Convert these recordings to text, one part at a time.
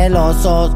celosos.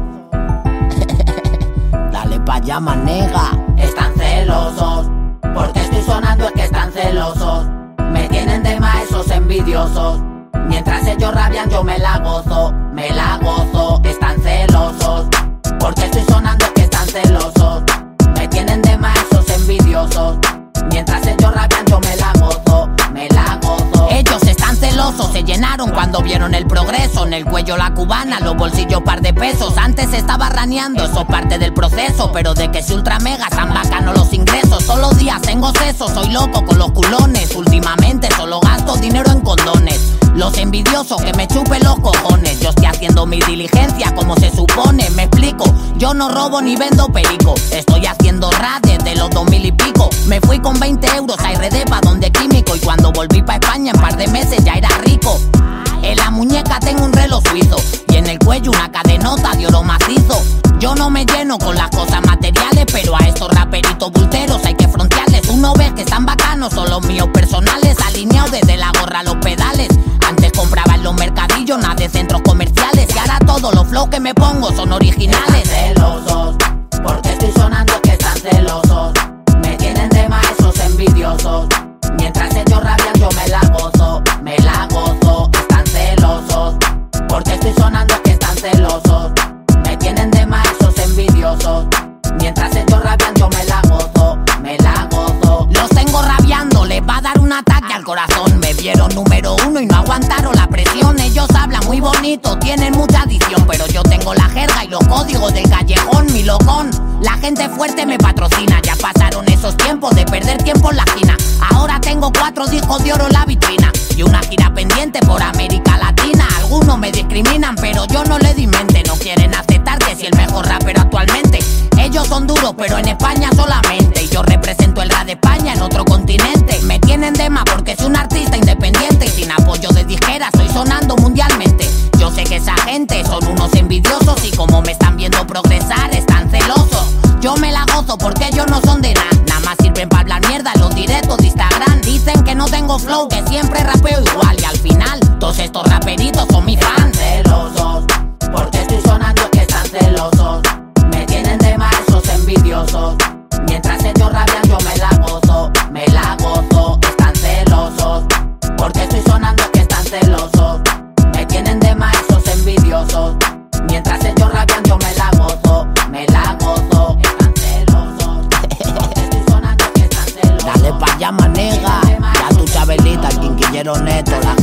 Dale pa' allá, manega. Están celosos, porque estoy sonando es que están celosos. Me tienen de más esos envidiosos. Mientras ellos rabian yo me la gozo, me la gozo. Están celosos, porque estoy sonando es que están celosos. Me tienen de más esos envidiosos. Mientras ellos rabian yo me la gozo, me la gozo. Ellos están celosos, se llenaron cuando vieron el progreso. En el cuello la cubana, los bolsillos par de pesos. Antes estaba raneando, eso es parte del proceso. Pero de que si ultra mega, tan bacano los ingresos. Todos los días tengo sesos, soy loco con los culones. Últimamente solo gasto dinero en condones. Los envidiosos que me chupen los cojones. Yo estoy haciendo mi diligencia como se supone. Me explico, yo no robo ni vendo perico. Estoy haciendo rap desde los 2000 y pico. Me fui con 20 euros a RD pa' donde químico. Y cuando volví pa' España en par de meses ya era rico. En la muñeca tengo un reloj suizo y en el cuello una cadenota de oro macizo. Yo no me lleno con las cosas materiales, pero a estos raperitos bulteros hay que frontearles. Uno ve que están bacanos, son los míos personales, alineados desde la gorra a los pedales. Antes compraba en los mercadillos, nada de centros comerciales, y ahora todos los flows que me pongo son originales. Están celosos, porque estoy sonando es que están celosos. Me tienen de más esos envidiosos. Mientras ellos rabian yo me la gozo, me la gozo. Están celosos, porque estoy sonando es que están celosos. Me tienen de más esos envidiosos. Mientras ellos rabian yo me la gozo, me la gozo. Los tengo rabiando, les va a dar un ataque al corazón. Me vieron número 1 y no aguantaron la presión. Ellos hablan muy bonito, tienen mucha adicción, pero yo tengo la jerga y los códigos del callejón, mi locón. La gente fuerte me patrocina, ya pasaron esos tiempos de perder tiempo en la esquina. Ahora tengo 4 discos de oro en la vitrina y una gira pendiente por América Latina. Algunos me discriminan, pero yo no le di mente. No quieren aceptar que soy el mejor rapero actualmente. Ellos son duros, pero en España solamente. Y yo represento el rap de España en otro continente. Me tienen de más porque soy un artista independiente y sin apoyo de disquera estoy sonando mundialmente. Yo sé que esa gente son unos envidiosos y como me están viendo progresar están celosos. Yo me la gozo porque ellos no son de nada. Nada más sirven para hablar mierda en los directos de Instagram. Dicen que no tengo flow, que siempre rapeo igual. Y al final, todos estos raperitos son mis fans. Están celosos, porque estoy sonando es que están celosos. Me tienen de más esos envidiosos. Mientras ellos rabian yo me la gozo, me la gozo. Están celosos, porque estoy sonando es que están celosos. Me tienen de más esos envidiosos. Mientras ellos rabian yo me la gozo, me la gozo. Están celosos, porque estoy sonando es que están celosos. Dale pa' allá, manega. Ya tu Chabelita, el quinquillero neto, la